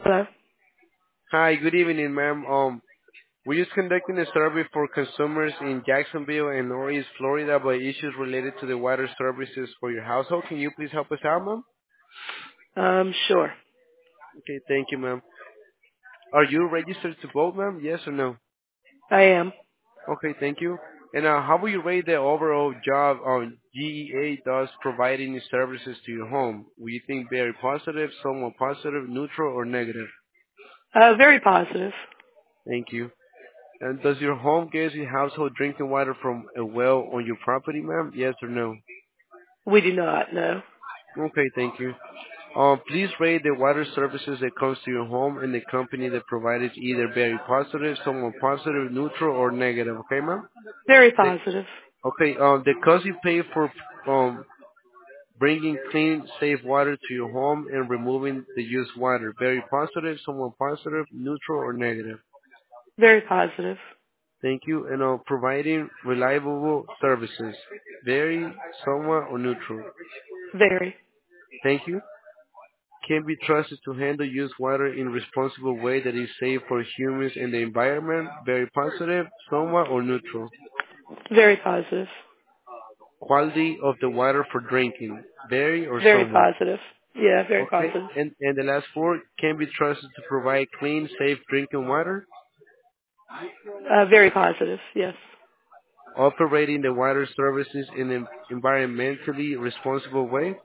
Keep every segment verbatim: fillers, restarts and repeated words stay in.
Hello. Hi, good evening, ma'am. Um, we're just conducting a survey for consumers in Jacksonville and Northeast Florida about issues related to the water services for your household. Can you please help us out, ma'am? Um, sure. Okay, thank you, ma'am. Are you registered to vote, ma'am? Yes or no? I am. Okay, thank you. And uh, how will you rate the overall job on G E A does providing services to your home? Will you think very positive, somewhat positive, neutral, or negative? Uh, very positive. Thank you. And does your home get your household drinking water from a well on your property, ma'am? Yes or no? We do not know. Okay, thank you. Um, please rate the water services that comes to your home and the company that provided either very positive, somewhat positive, neutral, or negative. Okay, ma'am? Very The, positive. okay, um, the cost you pay for um bringing clean, safe water to your home and removing the used water. Very positive, somewhat positive, neutral, or negative. Very positive. Thank you. And uh, providing reliable services. Very, somewhat, or neutral. Very. Thank you. Can be trusted to handle used water in responsible way that is safe for humans and the environment. Very positive, somewhat, or neutral. Very positive. Quality of the water for drinking. Very or Very somewhat. positive. Yeah, very Okay. positive. And, and the last four, can be trusted to provide clean, safe drinking water. Uh, very positive. Yes. Operating the water services in an environmentally responsible way.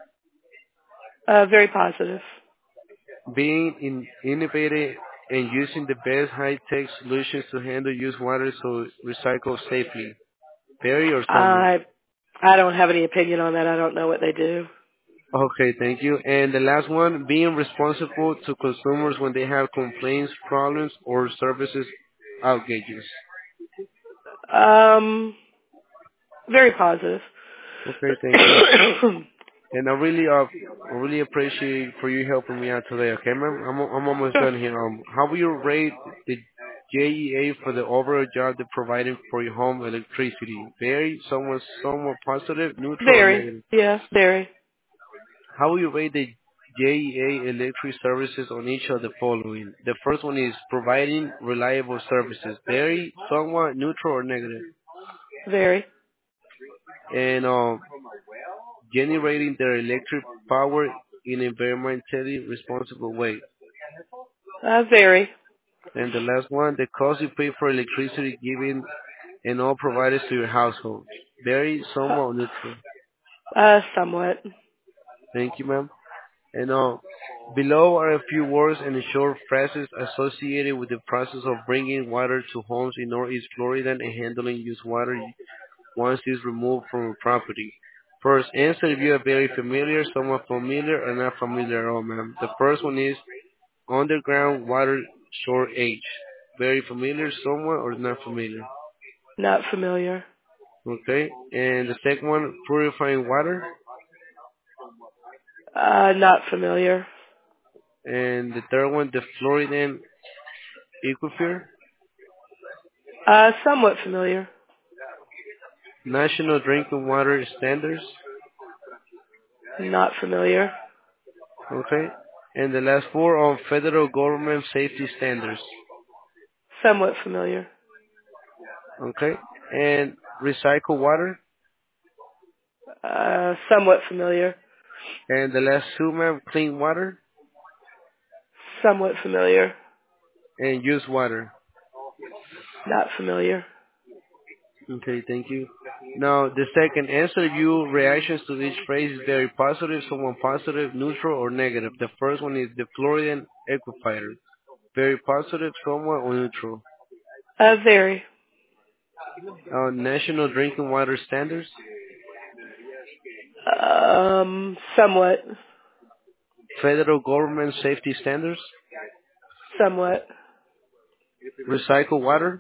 Uh, very positive. Being in, innovative and using the best high-tech solutions to handle used water so recycle safely. Very or somewhat. I I don't have any opinion on that. I don't know what they do. Okay, thank you. And the last one, being responsible to consumers when they have complaints, problems, or services outages. Um, very positive. Okay, thank you. And I really, uh, I really appreciate for you helping me out today. Okay, ma'am. I'm, I'm almost done here. Um, how will you rate the J E A for the overall job they're providing for your home electricity? Very, somewhat, somewhat positive, neutral, or very. negative? Yeah, very. How will you rate the J E A electric services on each of the following? The first one is providing reliable services. Very, somewhat, neutral, or negative? Very. And um, generating their electric power in an environmentally responsible way. Uh, very. And the last one, the cost you pay for electricity given and all provided to your household. Very, somewhat, neutral. Uh, somewhat. Thank you, ma'am. And uh, below are a few words and short phrases associated with the process of bringing water to homes in Northeast Florida and handling used water once it's removed from a property. First, answer if you are very familiar, somewhat familiar, or not familiar at all, ma'am. The first one is underground water shortage. Very familiar, somewhat, or not familiar? Not familiar. Okay. And the second one, purifying water. Uh, not familiar. And the third one, the Floridian aquifer. Uh, somewhat familiar. National Drinking Water Standards. Not familiar. Okay. And the last four on federal government safety standards. Somewhat familiar. Okay. And recycle water. Uh, somewhat familiar. And the last two, ma'am, clean water Somewhat familiar. and used water. Not familiar. Okay, thank you. Now, the second, answer you reactions to each phrase is very positive, somewhat positive, neutral, or negative. The first one is the Floridian aquifer. Very positive, somewhat, or neutral. Uh, very. Uh, national drinking water standards. Um, somewhat. Federal government safety standards. Somewhat. Recycle water.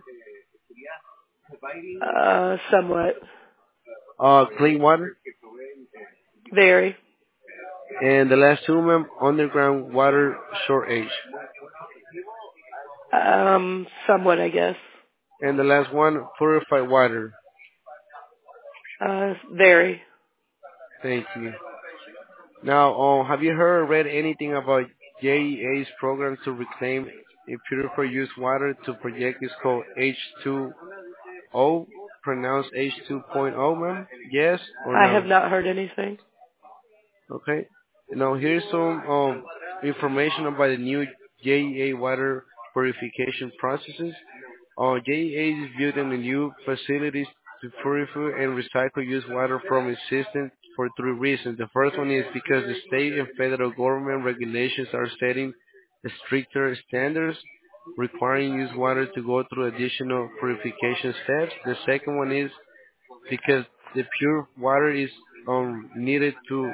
Uh, somewhat. Uh, clean water. Very. And the last two, ma'am, underground water shortage. Um, somewhat, I guess. And the last one, purified water. Uh, very. Thank you. Now, um, have you heard or read anything about J E A's program to reclaim and purify used water to project is called H two O, pronounced H two point oh, ma'am? Yes or I have no? not heard anything. Okay. Now here's some um, information about the new J E A water purification processes. Uh, J E A is building the new facilities to purify and recycle used water from its system for three reasons. The first one is because the state and federal government regulations are setting stricter standards requiring used water to go through additional purification steps. The second one is because the pure water is um, needed to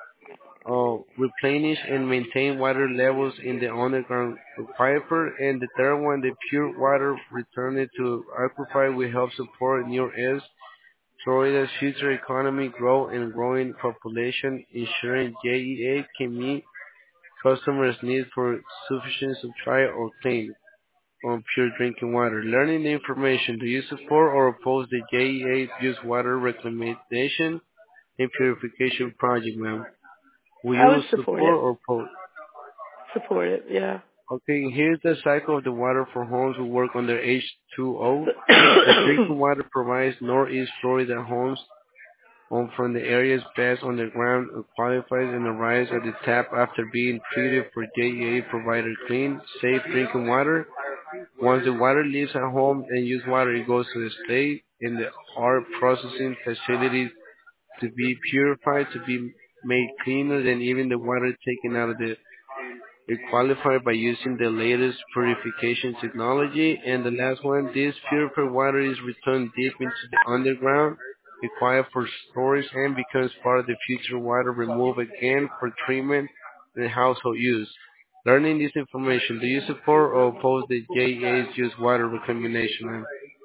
uh, replenish and maintain water levels in the underground aquifer. And the third one, the pure water returned to aquifer will help support New Earth, Florida's future economic growth and growing population, ensuring J E A can meet customers' needs for sufficient supply of clean, um, pure drinking water. Learning the information, do you support or oppose the J E A's use water reclamation and purification project, ma'am? Will I you would support support it. or oppose? Support it, yeah. Okay, here's the cycle of the water for homes who work under H two O. The drinking water provides Northeast Florida homes um, from the areas passed underground uh, qualifies and arrives at the tap after being treated for J E A provided clean, safe drinking water. Once the water leaves at home and used water, it goes to the state in the art processing facilities to be purified, to be made cleaner than even the water taken out of the it qualified by using the latest purification technology. And the last one, this purified water is returned deep into the underground, required for storage and becomes part of the future water removed again for treatment and household use. Learning this information, do you support or oppose the J E A's use water reclamation? Ma'am?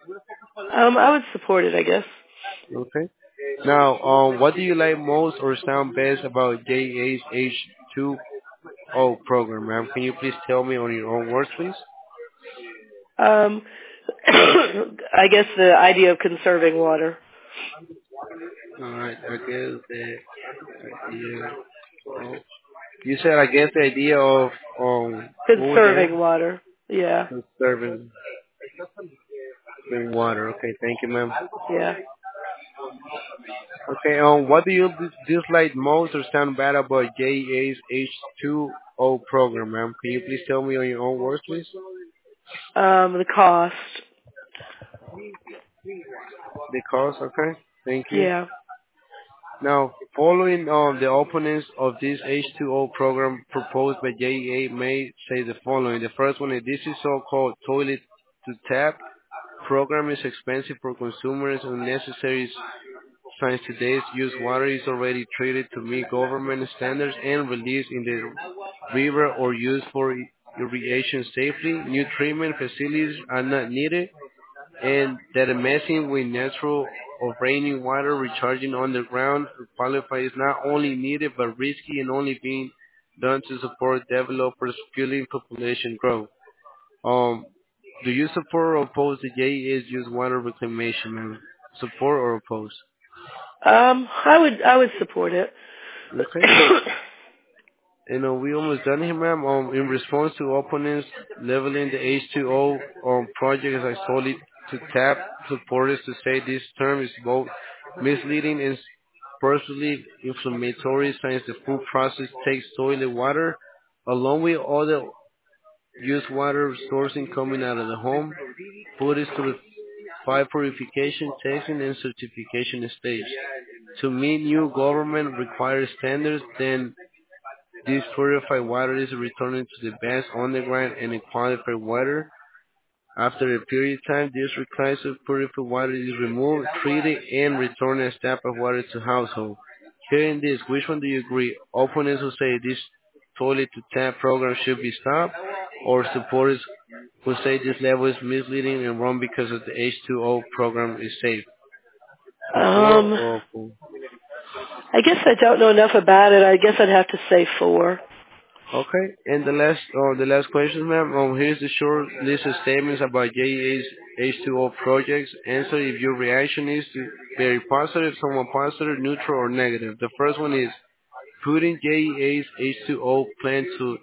um, I would support it, I guess. Okay. Now, um, what do you like most or sound best about J E A's H two O program, ma'am? Can you please tell me on your own words, please? Um, I guess the idea of conserving water. Alright, I guess the idea of, you said I guess the idea of, um, what was Conserving that? water. Yeah, Conserving clean water. Okay, thank you, ma'am. yeah. Okay, um, what do you dis- dislike most or sound bad about J E A's H two O program, ma'am? Can you please tell me on your own words, please? Um, the cost. The cost, okay? Thank you. Yeah. Now, following um, the opponents of this H two O program proposed by J E A may say the following. The first one is this is so-called toilet to tap program is expensive for consumers and unnecessary since today's used water is already treated to meet government standards and released in the river or used for irrigation safely. New treatment facilities are not needed and that messing with natural or raining water recharging underground to qualify is not only needed but risky and only being done to support developers fueling population growth. Um, do you support or oppose the J E A's use water reclamation, ma'am? Support or oppose? Um, I would I would support it. Okay. You know, we almost done here, ma'am. Um, in response to opponents leveling the H two O um, project as I solely to tap supporters to say this term is both misleading and personally inflammatory since the full process takes toilet water along with other used water sourcing coming out of the home, put it through the fire purification, testing, and certification stage. To meet new government required standards, then this purified water is returned to the best underground and qualified water. After a period of time, this reclasified purified water is removed, treated, and returned as tap of water to household. Hearing this, which one do you agree? Opponents who say this toilet to tap program should be stopped, or supporters who say this level is misleading and wrong because of the H two O program is safe? Support um, or opposed? I guess I don't know enough about it. I guess I'd have to say four. Okay, and the last, uh, the last question, ma'am. Um, here's the short list of statements about J E A's H two O projects. Answer if your reaction is to very positive, somewhat positive, neutral, or negative. The first one is putting J E A's H two O plan to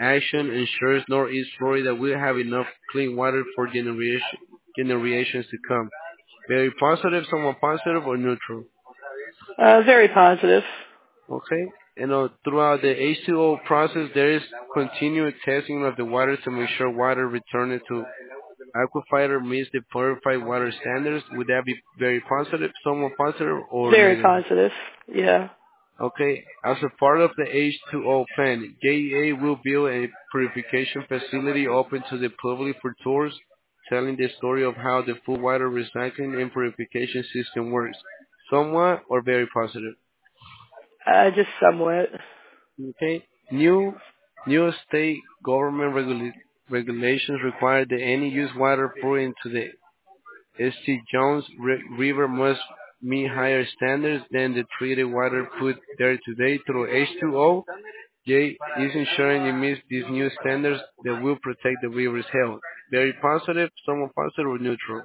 action ensures Northeast Florida will have enough clean water for generation, generations to come. Very positive, somewhat positive, or neutral? Uh, very positive. Okay. You know, throughout the H two O process, there is continued testing of the water to make sure water returned to aquifer meets the purified water standards. Would that be very positive, somewhat positive, or Very negative? positive. Yeah. Okay. As a part of the H two O plan, J E A will build a purification facility open to the public for tours, telling the story of how the full water recycling and purification system works. Somewhat or very positive. Uh, just somewhat. Okay. New new state government regula- regulations require that any used water poured into the S T Jones Ri- River must meet higher standards than the treated water put there today through H two O. J is ensuring it meets these new standards that will protect the river's health. Very positive, somewhat positive, or neutral.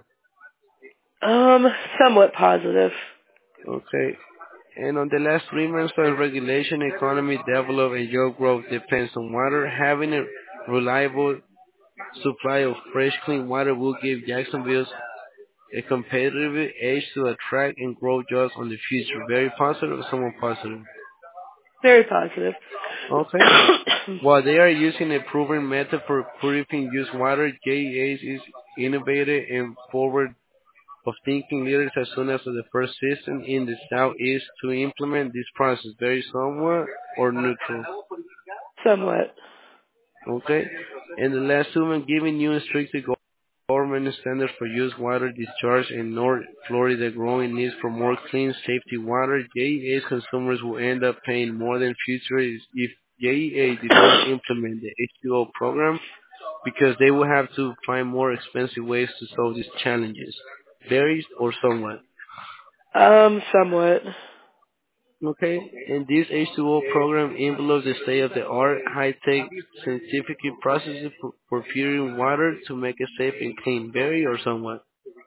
Um, somewhat positive. Okay. And on the last three months of regulation, economy develop and job growth depends on water. Having a reliable supply of fresh, clean water will give Jacksonville a competitive edge to attract and grow jobs on the future. Very positive, somewhat positive. Very positive. Okay. While they are using a proven method for purifying used water, J E A is innovative and forward of thinking leaders as soon as the first system in the southeast to implement this process. Very somewhat or neutral. somewhat. Okay. And the last one, giving new and stricter government standards for used water discharge in North Florida growing needs for more clean, safety water, J E A's consumers will end up paying more than futures if J E A did not implement the H two O program because they will have to find more expensive ways to solve these challenges. Varies or somewhat. Um, somewhat. Okay, and this H two O program envelopes the state-of-the-art, high-tech scientific processes for, for purifying water to make it safe and clean. Vary or somewhat.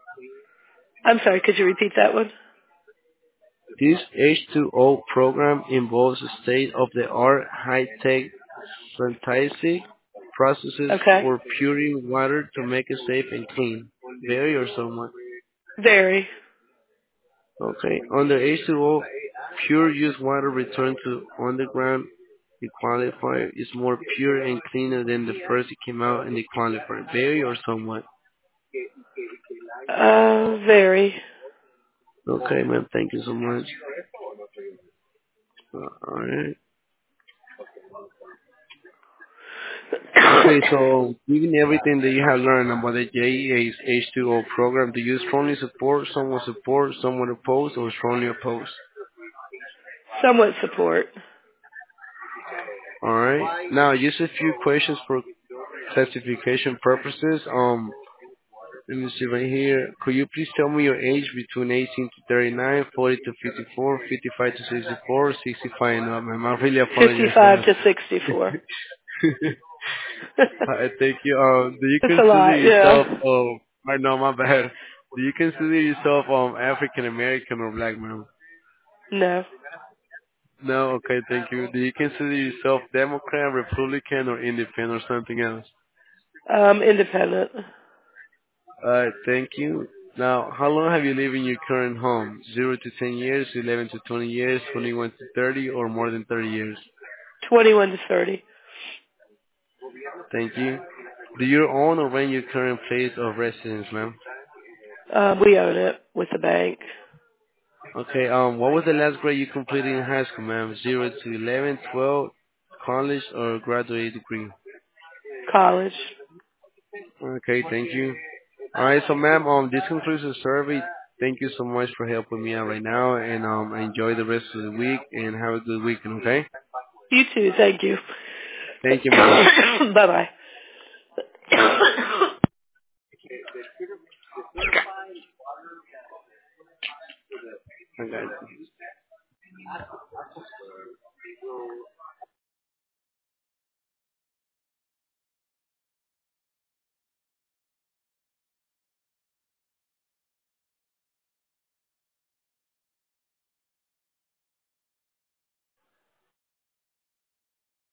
I'm sorry, could you repeat that one? This H two O program involves state-of-the-art, high-tech scientific processes Okay. for purifying water to make it safe and clean. Vary or somewhat. Very. Okay. Under H two O, pure used water returned to underground dequalifier is more pure and cleaner than the first it came out in the qualifier. Vary or somewhat. Uh, very. Okay, man. Thank you so much. Uh, Alright. Okay, so given everything that you have learned about the J E A's H two O program, do you strongly support, somewhat support, somewhat oppose, or strongly oppose? somewhat support. Alright. Now, just a few questions for classification purposes. Um, Let me see right here. Could you please tell me your age between eighteen to thirty-nine, forty to fifty-four, fifty-five to sixty-four, sixty-five and up? Ma'am, I really apologize for fifty-five that. to sixty-four. I thank you. Um, do you That's a consider lot, yourself, yeah. um, I know my bad. Do you consider yourself um African American or black, ma'am? No. No, okay, thank you. Do you consider yourself Democrat, Republican, or Independent or something else? Um, independent. Alright, thank you. Now, how long have you lived in your current home? zero to ten years, eleven to twenty years, twenty-one to thirty, or more than thirty years? twenty-one to thirty. Thank you. Do you own or rent your current place of residence, ma'am? Um, we own it with the bank. Okay, um, what was the last grade you completed in high school, ma'am? zero to eleven, twelve, college, or graduate degree? College. Okay, thank you. Alright, so ma'am, um, this concludes the survey. Thank you so much for helping me out right now, and um, enjoy the rest of the week, and have a good weekend, okay? You too, thank you. Thank you, ma'am. Bye-bye. Okay.